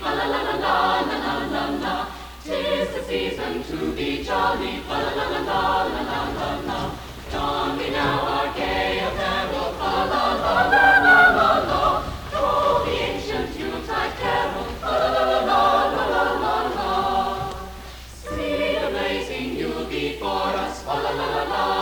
la la la la la la la la. 'Tis the season to be jolly, fa la la la la la la la la. Don we now our gay apparel, fa la la la la la la. Throw the ancient Yuletide carol, fa la la la la la la la la. See the blazing Yule before us, fa la la la la.